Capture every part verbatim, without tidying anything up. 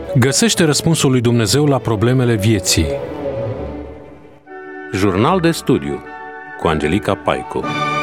Găsește răspunsul lui Dumnezeu la problemele vieții. Jurnal de studiu cu Angelica Paicu.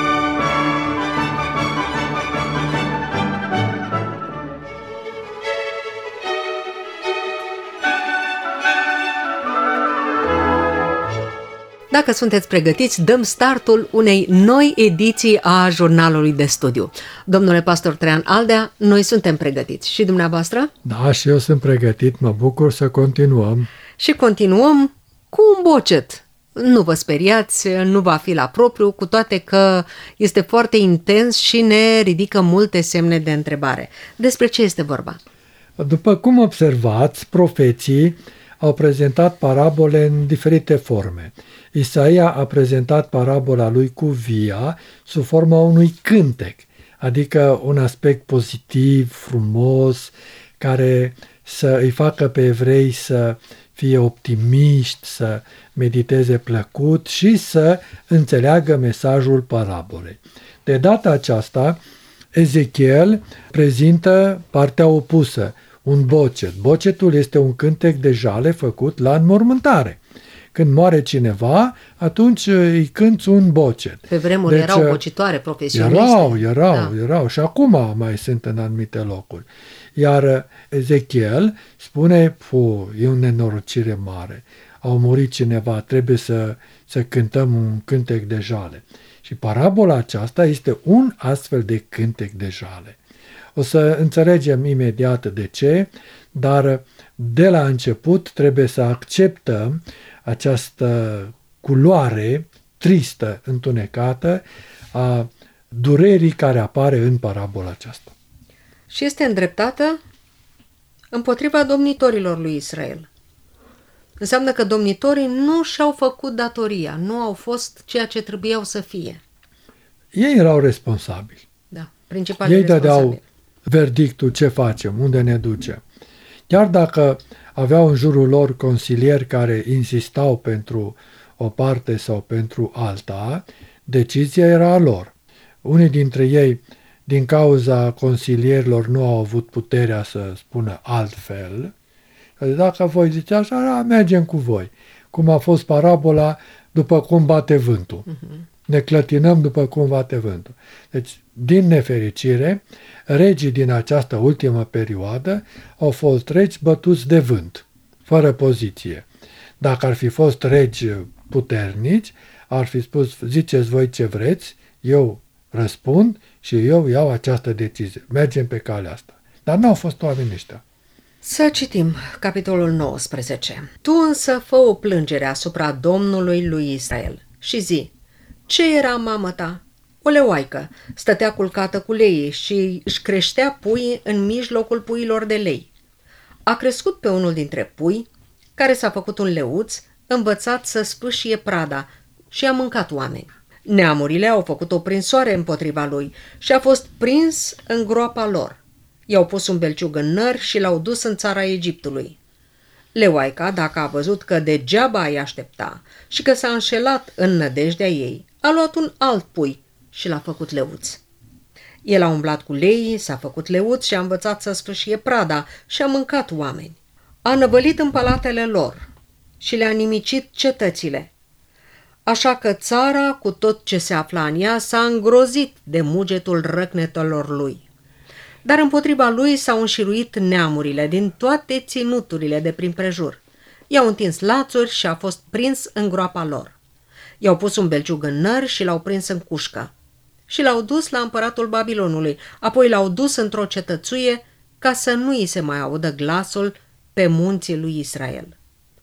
Dacă sunteți pregătiți, dăm startul unei noi ediții a jurnalului de studiu. Domnule pastor Traian Aldea, noi suntem pregătiți. Și dumneavoastră? Da, și eu sunt pregătit, mă bucur să continuăm. Și continuăm cu un bocet. Nu vă speriați, nu va fi la propriu, cu toate că este foarte intens și ne ridică multe semne de întrebare. Despre ce este vorba? După cum observați, profeții au prezentat parabole în diferite forme. Isaia a prezentat parabola lui cu via sub forma unui cântec, adică un aspect pozitiv, frumos, care să îi facă pe evrei să fie optimiști, să mediteze plăcut și să înțeleagă mesajul parabolei. De data aceasta, Ezechiel prezintă partea opusă, un bocet. Bocetul este un cântec de jale făcut la înmormântare. Când moare cineva, atunci îi cânți un bocet. Pe vremuri deci, erau bocitoare profesioniste. Erau, erau, da. erau și acum mai sunt în anumite locuri. Iar Ezechiel spune, fu, e o nenorocire mare. Au murit cineva, trebuie să, să cântăm un cântec de jale. Și parabola aceasta este un astfel de cântec de jale. O să înțelegem imediat de ce, dar de la început trebuie să acceptăm această culoare tristă, întunecată a durerii care apare în parabola aceasta. Și este îndreptată împotriva domnitorilor lui Israel. Înseamnă că domnitorii nu și-au făcut datoria, nu au fost ceea ce trebuiau să fie. Ei erau responsabili. Da, principalii Ei responsabili. dădeau verdictul ce facem, unde ne ducem. Chiar dacă aveau în jurul lor consilieri care insistau pentru o parte sau pentru alta, decizia era a lor. Unii dintre ei, din cauza consilierilor, nu au avut puterea să spună altfel. Dacă voi ziceați așa, mergem cu voi. Cum a fost parabola, după cum bate vântul. Uh-huh. Ne clătinăm după cum bate vântul. Deci, din nefericire, regii din această ultimă perioadă au fost regi bătuți de vânt, fără poziție. Dacă ar fi fost regi puternici, ar fi spus, ziceți voi ce vreți, eu răspund și eu iau această decizie. Mergem pe calea asta. Dar nu au fost oamenii ăștia. Să citim capitolul nouăsprezece. Tu însă fă o plângere asupra Domnului lui Israel și zi, ce era mamă ta? O leoaică, stătea culcată cu leii și își creștea pui în mijlocul puiilor de lei. A crescut pe unul dintre pui, care s-a făcut un leuț, învățat să spâșie prada și a mâncat oameni. Neamurile au făcut o prinsoare împotriva lui și a fost prins în groapa lor. I-au pus un belciug în nări și l-au dus în țara Egiptului. Leoaica, dacă a văzut că degeaba îi aștepta și că s-a înșelat în nădejdea ei, a luat un alt pui și l-a făcut leuț. El a umblat cu leii, s-a făcut leuț și a învățat să sfâșie prada și a mâncat oameni. A năvălit în palatele lor și le-a nimicit cetățile. Așa că țara, cu tot ce se afla în ea, s-a îngrozit de mugetul răcnetelor lui. Dar împotriva lui s-au înșiruit neamurile din toate ținuturile de prin prejur. I-au întins lațuri și a fost prins în groapa lor. I-au pus un belciug în nări și l-au prins în cușcă. Și l-au dus la împăratul Babilonului, apoi l-au dus într-o cetățuie ca să nu îi se mai audă glasul pe munții lui Israel.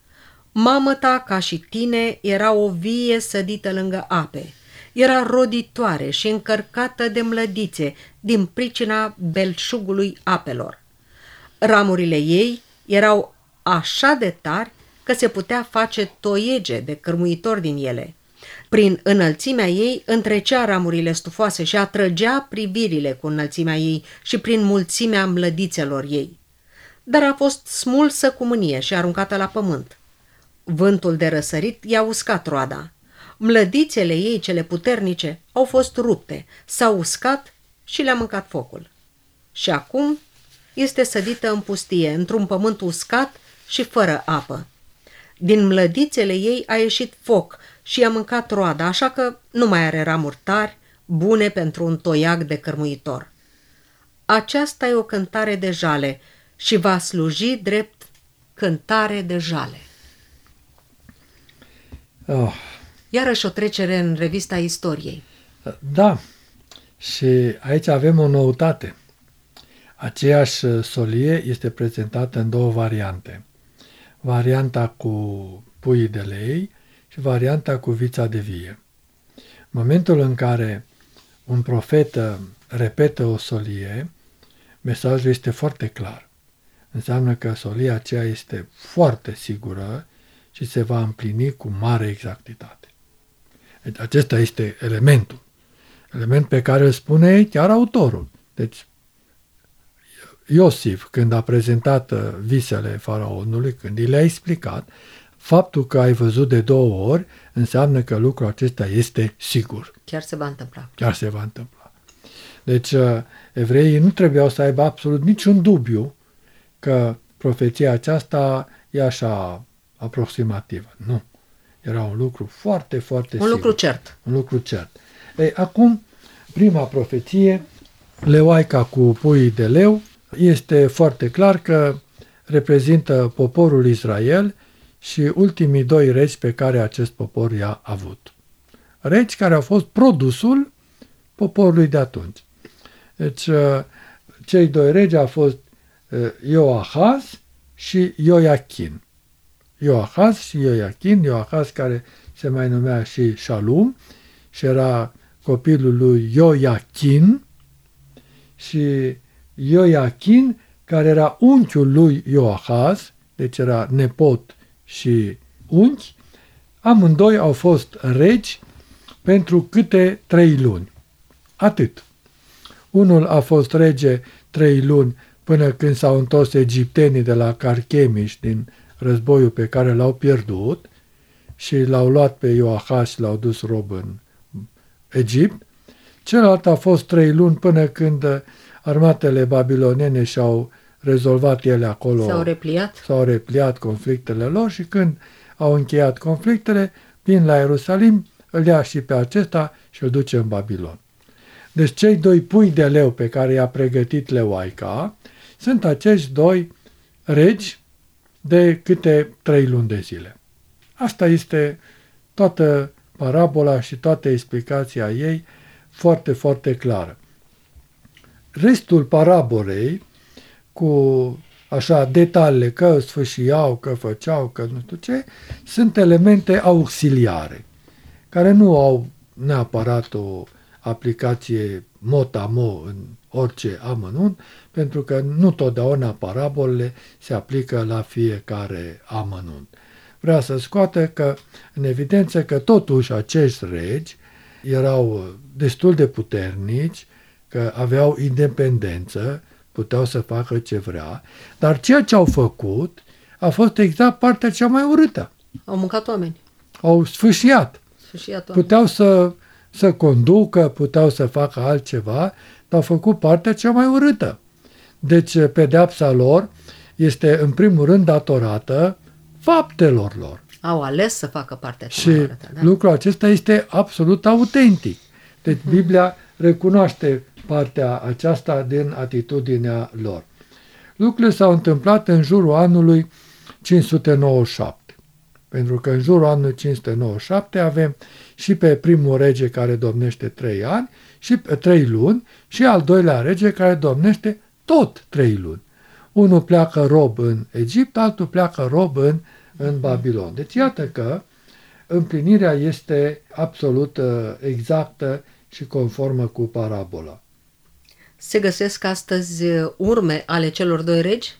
Mamă ta, ca și tine, era o vie sădită lângă ape. Era roditoare și încărcată de mlădițe din pricina belșugului apelor. Ramurile ei erau așa de tari că se putea face toiege de cârmuitor din ele. Prin înălțimea ei întrecea ramurile stufoase și atrăgea privirile cu înălțimea ei și prin mulțimea mlădițelor ei. Dar a fost smulsă cu mânie și aruncată la pământ. Vântul de răsărit i-a uscat roada. Mlădițele ei cele puternice au fost rupte, s-au uscat și le-a mâncat focul. Și acum este sădită în pustie, într-un pământ uscat și fără apă. Din mlădițele ei a ieșit foc și i-a mâncat roada, așa că nu mai are ramuri tari, bune pentru un toiag de cărmuitor. Aceasta e o cântare de jale și va sluji drept cântare de jale. Oh. Iarăși o trecere în revista istoriei. Da, și aici avem o noutate. Aceeași solie este prezentată în două variante. Varianta cu puii de lei și varianta cu vița de vie. În momentul în care un profet repetă o solie, mesajul este foarte clar. Înseamnă că solia aceea este foarte sigură și se va împlini cu mare exactitate. Deci acesta este elementul. Element pe care îl spune chiar autorul. Deci Iosif, când a prezentat visele faraonului, când i le-a explicat, faptul că ai văzut de două ori înseamnă că lucrul acesta este sigur. Chiar se va întâmpla. Chiar se va întâmpla. Deci evreii nu trebuiau să aibă absolut niciun dubiu că profeția aceasta e așa aproximativă. Nu. Era un lucru foarte, foarte Un sigur. lucru cert. Un lucru cert. Ei, acum, prima profeție, leoaica cu puii de leu, este foarte clar că reprezintă poporul Israel și ultimii doi regi pe care acest popor i-a avut. Regi care au fost produsul poporului de atunci. Deci, cei doi regi au fost Ioahaz și Ioiachin. Ioahaz și Ioiachin, Ioahaz care se mai numea și Shalum și era copilul lui Ioiachin și Ioiachin care era unchiul lui Ioahaz, deci era nepot și unchi, amândoi au fost regi pentru câte trei luni. Atât. Unul a fost rege trei luni până când s-au întors egiptenii de la Carchemish din războiul pe care l-au pierdut și l-au luat pe Ioahaz și l-au dus rob în Egipt. Celălalt a fost trei luni până când armatele babilonene și-au rezolvat ele acolo. S-au repliat. S-au repliat conflictele lor și când au încheiat conflictele, vin la Ierusalim, îl ia și pe acesta și îl duce în Babilon. Deci cei doi pui de leu pe care i-a pregătit leoaica sunt acești doi regi de câte trei luni de zile. Asta este toată parabola și toată explicația ei foarte, foarte clară. Restul parabolei, cu așa detaliile că sfâșiau, că făceau, că nu știu ce, sunt elemente auxiliare, care nu au neapărat o aplicație mot-a-mot în orice amănunt, pentru că nu totdeauna parabolele se aplică la fiecare amănunt. Vrea să scoată că, în evidență că totuși acești regi erau destul de puternici, că aveau independență, puteau să facă ce vrea, dar ceea ce au făcut a fost exact partea cea mai urâtă. Au mâncat oameni. Au sfâșiat. Sfâșiat oameni. Puteau să, să conducă, puteau să facă altceva, dar au făcut partea cea mai urâtă. Deci pedeapsa lor este în primul rând datorată faptelor lor. Au ales să facă partea cea Și mai urâtă. Da? lucrul acesta este absolut autentic. Deci Biblia recunoaște partea aceasta din atitudinea lor. Lucrurile s-au întâmplat în jurul anului cinci sute nouăzeci și șapte. Pentru că în jurul anului cinci sute nouăzeci și șapte avem și pe primul rege care domnește trei ani, și trei luni, și al doilea rege care domnește tot trei luni. Unul pleacă rob în Egipt, altul pleacă rob în, în Babilon. Deci iată că împlinirea este absolut exactă și conformă cu parabola. Se găsesc astăzi urme ale celor doi regi?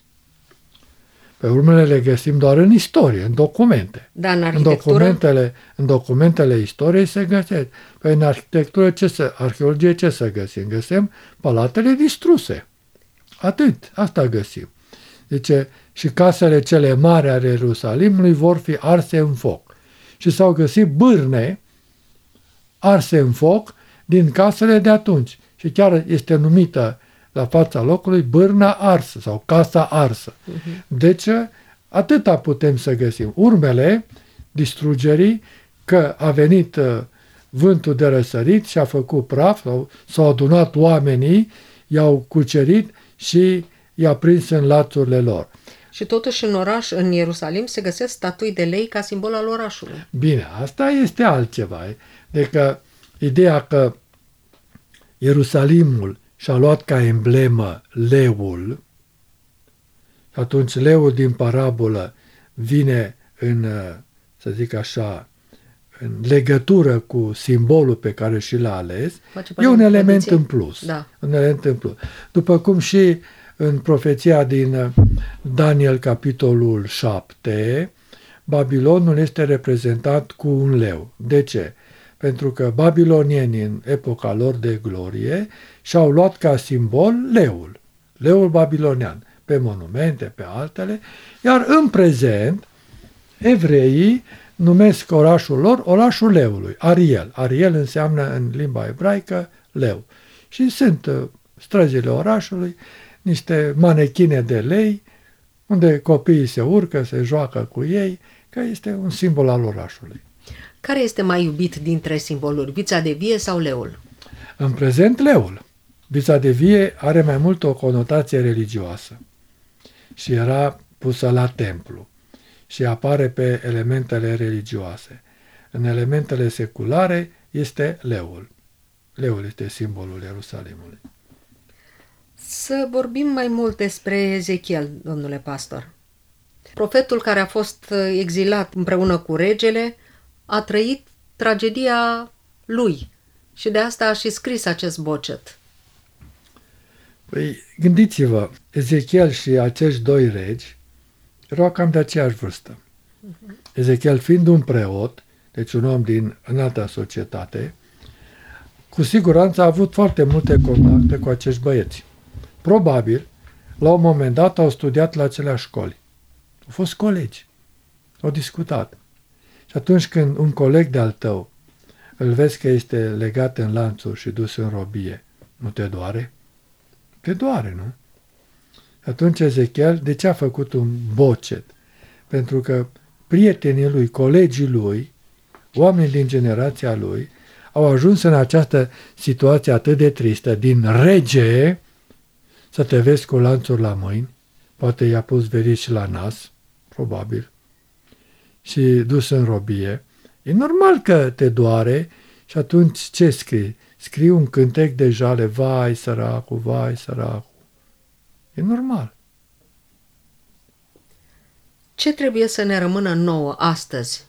Pe urmele le găsim doar în istorie, în documente. Da, în În arhitectură? documentele, în documentele istoriei se găsesc. Păi în arhitectură, ce să, arheologie ce să găsim? Găsim palatele distruse. Atât, asta găsim. Zice, și casele cele mari ale Ierusalimului vor fi arse în foc. Și s-au găsit bârne arse în foc din casele de atunci. Și chiar este numită la fața locului bârna arsă sau casa arsă. Uh-huh. Deci, atâta putem să găsim. Urmele distrugerii, că a venit vântul de răsărit și a făcut praf, sau s-au adunat oamenii, i-au cucerit și i-a prins în lațurile lor. Și totuși în oraș, în Ierusalim, se găsesc statui de lei ca simbol al orașului. Bine, asta este altceva. Adică ideea că Ierusalimul și-a luat ca emblemă leul, și atunci leul din parabolă vine în, să zic așa, în legătură cu simbolul pe care și l-a ales, e un element în plus. Da. Un element în plus. După cum și în profeția din Daniel, capitolul șapte, Babilonul este reprezentat cu un leu. De ce? Pentru că babilonienii în epoca lor de glorie și-au luat ca simbol leul, leul babilonian, pe monumente, pe altele, iar în prezent evreii numesc orașul lor orașul leului, Ariel. Ariel înseamnă în limba ebraică leu. Și sunt străzile orașului, niște manechine de lei, unde copiii se urcă, se joacă cu ei, că este un simbol al orașului. Care este mai iubit dintre simboluri, vița de vie sau leul? În prezent, leul. Vița de vie are mai mult o conotație religioasă și era pusă la templu și apare pe elementele religioase. În elementele seculare este leul. Leul este simbolul Ierusalimului. Să vorbim mai mult despre Ezechiel, domnule pastor. Profetul care a fost exilat împreună cu regele a trăit tragedia lui și de asta a și scris acest bocet. Păi, gândiți-vă, Ezechiel și acești doi regi erau cam de aceeași vârstă. Uh-huh. Ezechiel fiind un preot, deci un om din înalta societate, cu siguranță a avut foarte multe contacte cu acești băieți. Probabil, la un moment dat au studiat la aceleași școli. Au fost colegi, au discutat. Și atunci când un coleg de-al tău îl vezi că este legat în lanțuri și dus în robie, nu te doare? Te doare, nu? Atunci Ezechiel, de ce a făcut un bocet? Pentru că prietenii lui, colegii lui, oameni din generația lui, au ajuns în această situație atât de tristă, din rege, să te vezi cu lanțuri la mâini, poate i-a pus verici la nas, probabil, și dus în robie. E normal că te doare și atunci ce scrii? Scrii un cântec de jale, vai săracu, vai săracu. E normal. Ce trebuie să ne rămână nouă astăzi?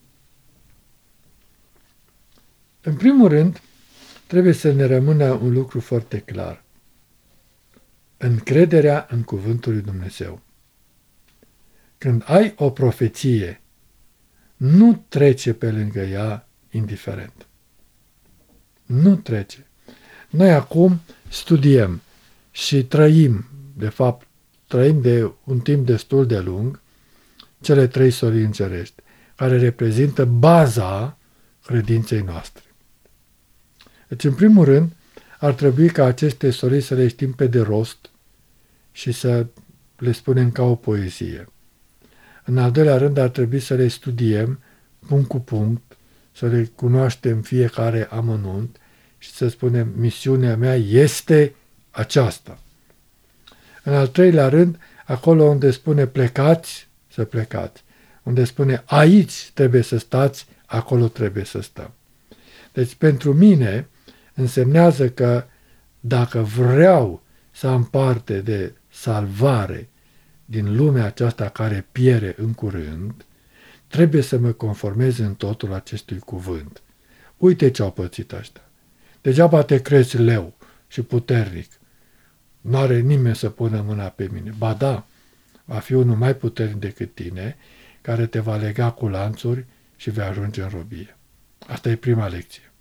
În primul rând, trebuie să ne rămână un lucru foarte clar. Încrederea în cuvântul lui Dumnezeu. Când ai o profeție, nu trece pe lângă ea indiferent. Nu trece. Noi acum studiem și trăim, de fapt, trăim de un timp destul de lung, cele trei soli îngerești, care reprezintă baza credinței noastre. Deci, în primul rând, ar trebui ca aceste soli să le știm pe de rost și să le spunem ca o poezie. În al doilea rând, ar trebui să le studiem punct cu punct, să le cunoaștem fiecare amănunt și să spunem, misiunea mea este aceasta. În al treilea rând, acolo unde spune plecați, să plecați. Unde spune aici trebuie să stați, acolo trebuie să stăm. Deci pentru mine însemnează că dacă vreau să am parte de salvare din lumea aceasta care piere în curând, trebuie să mă conformez în totul acestui cuvânt. Uite ce au pățit ăștia. Degeaba te crezi leu și puternic. Nu are nimeni să pună mâna pe mine. Ba da, va fi unul mai puternic decât tine, care te va lega cu lanțuri și vei ajunge în robie. Asta e prima lecție.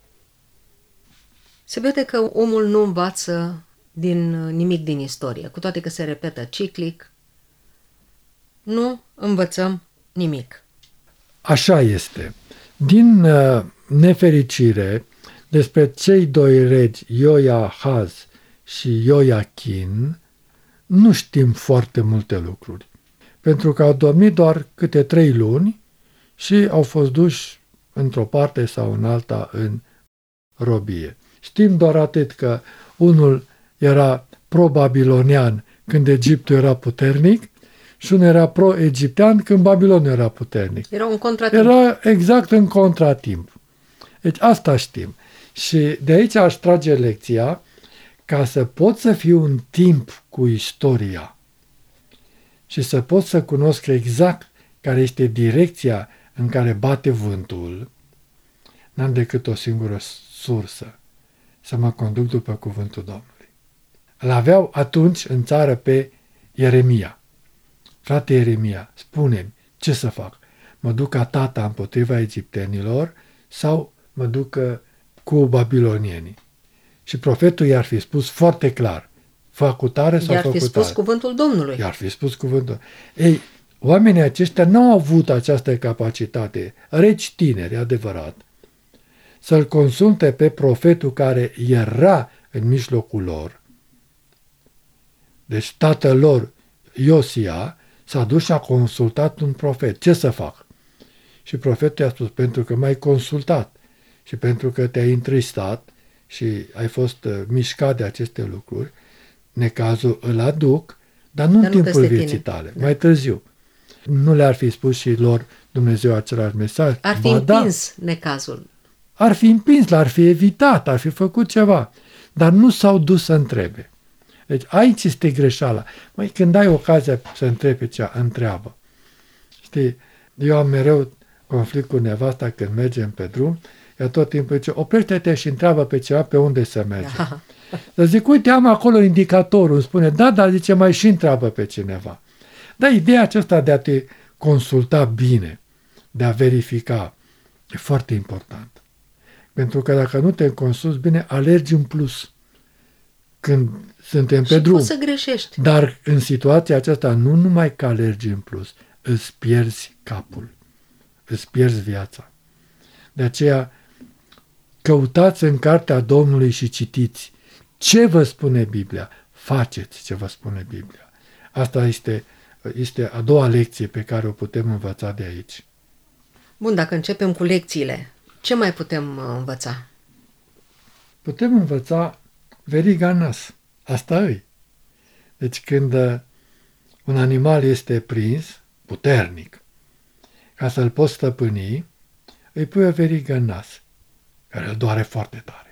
Se vede că omul nu învață din nimic din istorie, cu toate că se repetă ciclic. Nu învățăm nimic. Așa este. Din uh, nefericire, despre cei doi regi, Ioia, Ahaz și Ioachin nu știm foarte multe lucruri, pentru că au domnit doar câte trei luni și au fost duși într-o parte sau în alta în robie. Știm doar atât că unul era pro-babilonian când Egiptul era puternic și unul era pro-egiptean când Babilonul era puternic. Era un contratimp. Era exact în contratimp. Deci asta știm. Și de aici aș trage lecția, ca să pot să fiu în timp cu istoria și să pot să cunosc exact care este direcția în care bate vântul, n-am decât o singură sursă, să mă conduc după cuvântul Domnului. Îl aveau atunci în țară pe Ieremia. Frate Ieremia, spune-mi ce să fac. Mă duc ca tata împotriva egiptenilor sau mă duc cu babilonienii? Și profetul i-ar fi spus foarte clar, fă cu tare sau I-ar fă fi cu spus tare. cuvântul Domnului. I-ar fi spus cuvântul. Ei, oamenii aceștia n-au avut această capacitate, regi tineri, adevărat, să-l consulte pe profetul care era în mijlocul lor. Deci tatăl lor, Iosia, s-a dus și a consultat un profet. Ce să fac? Și profetul i-a spus, pentru că m-ai consultat și pentru că te-ai întristat și ai fost uh, mișcat de aceste lucruri, necazul îl aduc, dar nu dar în nu timpul peste vieții tine. tale, Da. mai târziu. Nu le-ar fi spus și lor Dumnezeu același mesaj? Ar fi Ba da, împins necazul. ar fi împins, l-ar fi evitat, ar fi făcut ceva, dar nu s-au dus să întrebe. Deci aici este greșeala. Măi, când ai ocazia să întrebi pe cea, întreabă. Știi, eu am mereu conflict cu nevasta când mergem pe drum, ea tot timpul zice, oprește-te și întreabă pe ceva pe unde să mergem. Da. Dar zic, uite, am acolo indicatorul, îmi spune, da, dar zice, mai și întreabă pe cineva. Dar ideea aceasta de a te consulta bine, de a verifica, e foarte important. Pentru că dacă nu te consulți bine, alergi în plus când suntem pe Și drum. poți să greșești. Dar în situația aceasta nu numai că alergi în plus, îți pierzi capul, îți pierzi viața. De aceea, căutați în cartea Domnului și citiți ce vă spune Biblia. Faceți ce vă spune Biblia. Asta este, este a doua lecție pe care o putem învăța de aici. Bun, dacă începem cu lecțiile, ce mai putem uh, învăța? Putem învăța veriga în nas. Asta e. Deci când uh, un animal este prins, puternic, ca să-l poți stăpâni, îi pui o verigă în nas, care îl doare foarte tare.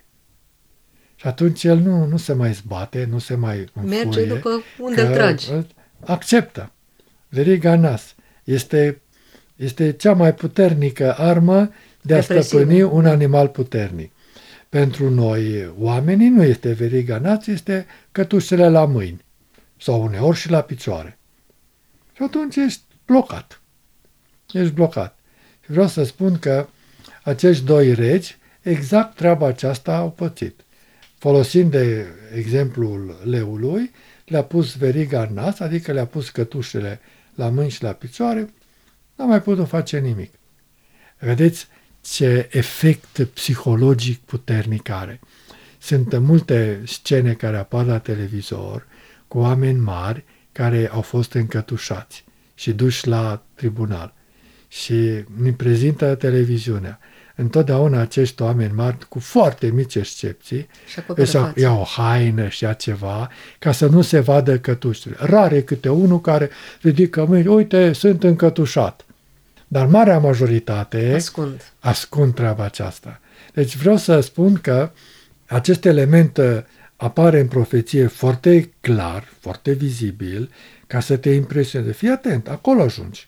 Și atunci el nu, nu se mai zbate, nu se mai înfuie. Merge după unde îl tragi. Acceptă. Veriga în nas este, este cea mai puternică armă de a Represivă. stăpâni un animal puternic. Pentru noi, oamenii, nu este veriga în nas, este cătușele la mâini sau uneori și la picioare. Și atunci ești blocat. Ești blocat. Și vreau să spun că acești doi regi exact treaba aceasta au pățit. Folosind de exemplul leului, le-a pus veriga în nas, adică le-a pus cătușele la mâini și la picioare, n-a mai putut face nimic. Vedeți ce efect psihologic puternic are. Sunt multe scene care apar la televizor cu oameni mari care au fost încătușați și duși la tribunal. Și ne prezintă televiziunea. Întotdeauna acești oameni mari, cu foarte mici excepții, își iau o haină și ia ceva, ca să nu se vadă cătușele. Rare câte unul care ridică mâini, uite, sunt încătușat. Dar marea majoritate ascund. ascund treaba aceasta. Deci vreau să spun că acest element apare în profeție foarte clar, foarte vizibil, ca să te impresioneze. Fii atent, acolo ajungi.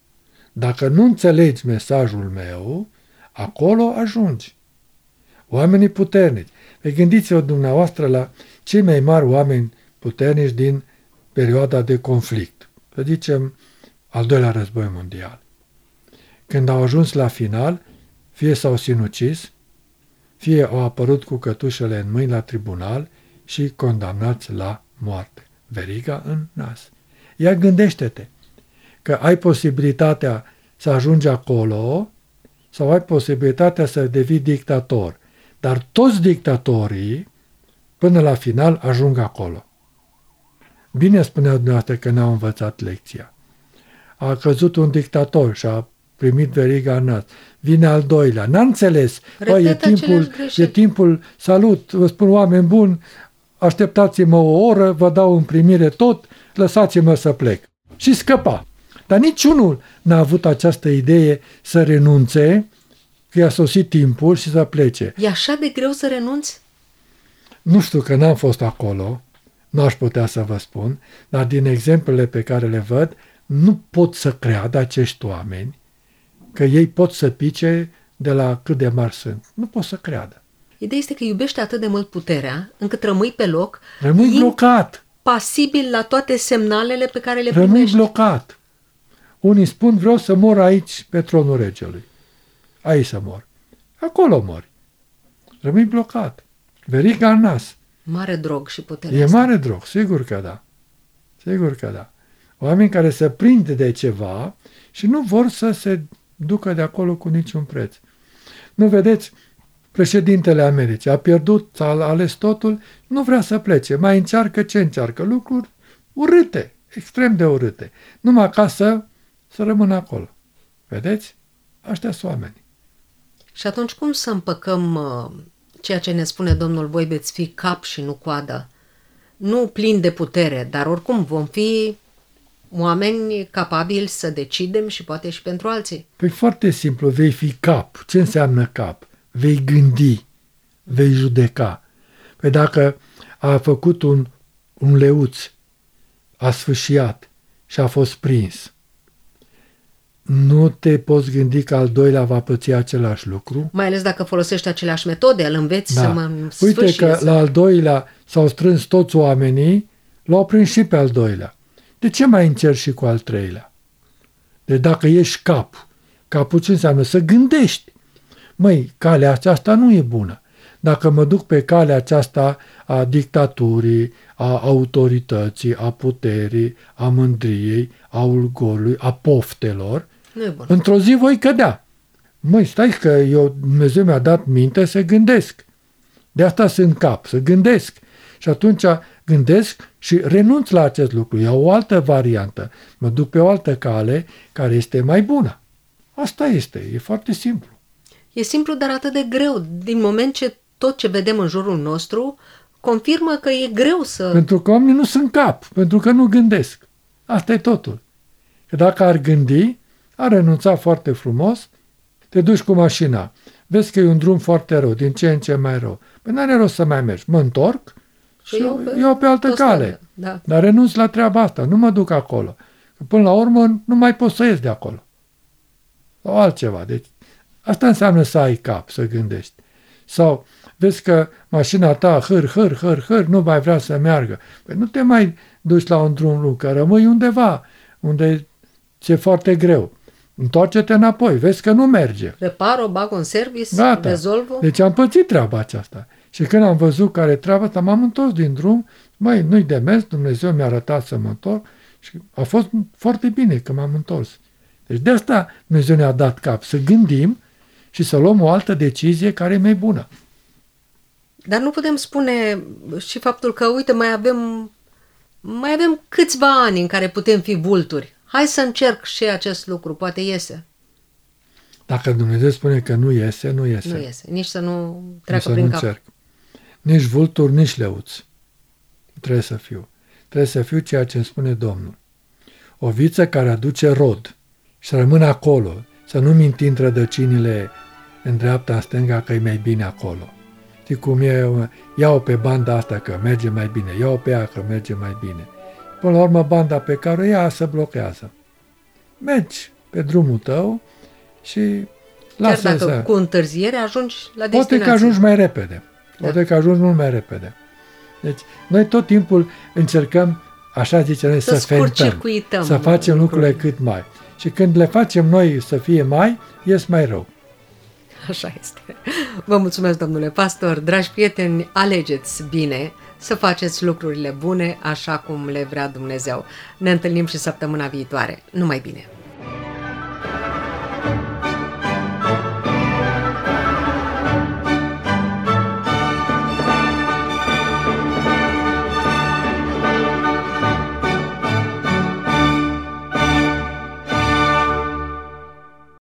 Dacă nu înțelegi mesajul meu, acolo ajungi. Oamenii puternici. Păi gândiți-vă dumneavoastră la cei mai mari oameni puternici din perioada de conflict. Să zicem, al doilea război mondial. Când au ajuns la final, fie s-au sinucis, fie au apărut cu cătușele în mâini la tribunal și condamnați la moarte. Veriga în nas. Ia gândește-te că ai posibilitatea să ajungi acolo sau ai posibilitatea să devii dictator. Dar toți dictatorii până la final ajung acolo. Bine spuneau dumneavoastră că n-au învățat lecția. A căzut un dictator și a primit veriga în nas. Vine al doilea. N-a înțeles. Bă, e timpul, e timpul, salut, vă spun oameni buni, așteptați-mă o oră, vă dau în primire tot, lăsați-mă să plec. Și scăpa. Dar niciunul n-a avut această idee să renunțe, că i-a sosit timpul și să plece. E așa de greu să renunți? Nu știu, că n-am fost acolo, n-aș putea să vă spun, dar din exemplele pe care le văd, nu pot să creadă acești oameni că ei pot să pice de la cât de mari sunt. Nu pot să creadă. Ideea este că iubești atât de mult puterea, încât rămâi pe loc. Rămâi blocat. Pasibil la toate semnalele pe care le Rămâi primești. blocat. Unii spun, vreau să mor aici, pe tronul regelui. Aici să mor. Acolo mori. Rămâi blocat. Veriga în nas. Mare drog și puterea E asta. mare drog, sigur că da. Sigur că da. Oameni care se prind de ceva și nu vor să se ducă de acolo cu niciun preț. Nu vedeți, președintele Americii a pierdut, a ales totul, nu vrea să plece, mai încearcă ce încearcă? Lucruri urâte, extrem de urâte. Numai ca să, să rămână acolo. Vedeți? Aștia sunt oamenii. Și atunci cum să împăcăm uh, ceea ce ne spune domnul, voi veți fi cap și nu coadă? Nu plin de putere, dar oricum vom fi oameni capabili să decidem și poate și pentru alții. Păi foarte simplu, vei fi cap. Ce înseamnă cap? Vei gândi, vei judeca. Păi dacă a făcut un, un leuț, a sfâșiat și a fost prins, nu te poți gândi că al doilea va păți același lucru? Mai ales dacă folosești aceleași metode, îl înveți Da. să mă Uite sfârșie. că la al doilea s-au strâns toți oamenii, l-au prins și pe al doilea. De ce mai încerci și cu al treilea? Deci dacă ești cap, capul ce înseamnă? Să gândești. Măi, calea aceasta nu e bună. Dacă mă duc pe calea aceasta a dictaturii, a autorității, a puterii, a mândriei, a orgoliului, a poftelor, Nu e bun. într-o zi voi cădea. Măi, stai că eu, Dumnezeu mi-a dat minte să gândesc. De asta sunt cap, să gândesc. Și atunci gândesc și renunț la acest lucru. Iau o altă variantă. Mă duc pe o altă cale care este mai bună. Asta este. E foarte simplu. E simplu, dar atât de greu. Din moment ce tot ce vedem în jurul nostru confirmă că e greu să... Pentru că oamenii nu sunt cap, pentru că nu gândesc. Asta e totul. Că dacă ar gândi, ar renunța foarte frumos, te duci cu mașina, vezi că e un drum foarte rău, din ce în ce mai rău. Păi n-are rost să mai mergi. Mă întorc și Păi iau pe- iau pe altă tot cale. stradă, da. Dar renunț la treaba asta, nu mă duc acolo. Că până la urmă nu mai pot să ies de acolo. Sau altceva. Deci asta înseamnă să ai cap, să gândești. Sau vezi că mașina ta hâr, hâr, hâr, hâr, nu mai vrea să meargă. Păi nu te mai duci la un drum lung, că rămâi undeva, unde ți-e foarte greu. Întoarce-te înapoi, vezi că nu merge. Repar, o bag în service, Gata. rezolvă. Deci am pățit treaba aceasta. Și când am văzut care e treaba asta, m-am întors din drum, măi, nu-i de mers, Dumnezeu mi-a arătat să mă întorc și a fost foarte bine că m-am întors. Deci de asta Dumnezeu ne-a dat cap, să gândim și să luăm o altă decizie care e mai bună. Dar nu putem spune și faptul că, uite, mai avem, mai avem câțiva ani în care putem fi vulturi. Hai să încerc și acest lucru, poate iese. Dacă Dumnezeu spune că nu iese, nu iese. Nu iese, nici să nu Nu treacă să nu prin cap. încerc. Nici vultur, nici leuț. Trebuie să fiu. Trebuie să fiu ceea ce îmi spune Domnul. O viță care aduce rod și să rămână acolo, să nu-mi întind rădăcinile în dreapta, în stânga, că e mai bine acolo. Știi cum e? Ia-o pe banda asta că merge mai bine, ia-o pe ea că merge mai bine. Până la urmă, banda pe care o ia se blochează. Mergi pe drumul tău și Chiar lasă dacă să... cu întârziere ajungi la Poate destinație. că ajungi mai repede. Poate Da. că ajungi mult mai repede. Deci, noi tot timpul încercăm, așa zice noi, Să să fentăm, scurt-circuităm să facem lucrurile lucrurile. cât mai. Și când le facem noi să fie mai, ies mai rău. Așa este. Vă mulțumesc, domnule pastor. Dragi prieteni, alegeți bine să faceți lucrurile bune așa cum le vrea Dumnezeu. Ne întâlnim și săptămâna viitoare. Numai bine!